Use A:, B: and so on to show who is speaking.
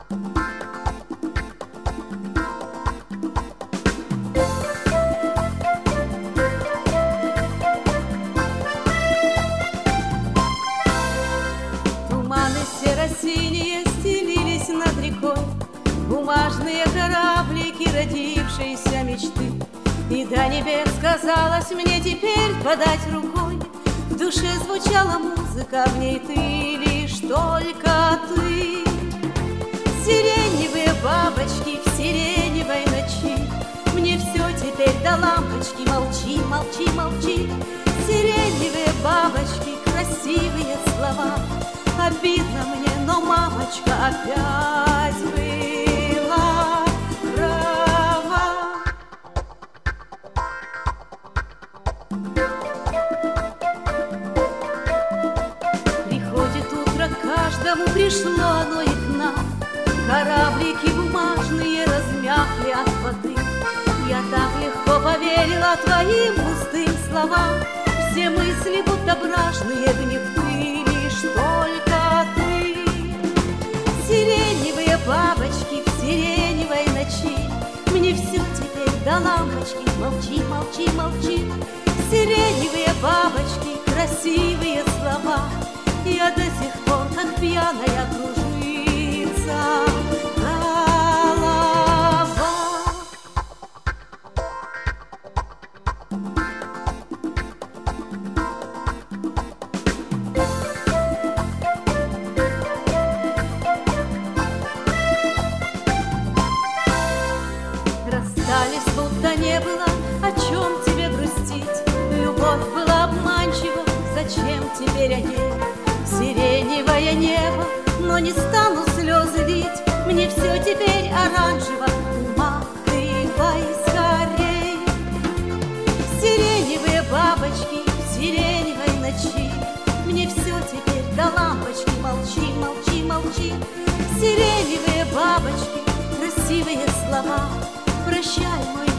A: Туманы серо-синие стелились над рекой, бумажные кораблики родившейся мечты. И до небес казалось мне теперь подать рукой. В душе звучала музыка, в ней ты, лишь только ты. Сиреневые бабочки в сиреневой ночи, мне все теперь до лампочки. Молчи, молчи, молчи. Сиреневые бабочки, красивые слова. Обидно мне, но мамочка опять была права. Приходит утро, каждому пришло оно и к нам. Кораблики бумажные размякли от воды. Я так легко поверила твоим пустым словам. Все мысли будто бражные, в них ты, лишь только ты. Сиреневые бабочки в сиреневой ночи, мне все теперь до лампочки. Молчи, молчи, молчи. Сиреневые бабочки, красивые слова. Я до сих пор, как пьяная, кружится голова. Расстались, будто не было о чем тебе грустить. Любовь была обманчива, зачем теперь о ней? Сиреневое небо, но не стану слезы лить. Мне все теперь оранжево, уматывай скорей. Сиреневые бабочки в сиреневой ночи, мне все теперь до лампочки. Молчи, молчи, молчи. Сиреневые бабочки, красивые слова. Прощай, мой